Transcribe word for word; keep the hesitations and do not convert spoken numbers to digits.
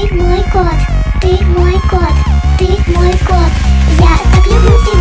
Ты мой кот, ты мой кот, ты мой кот. Я так люблю тебя.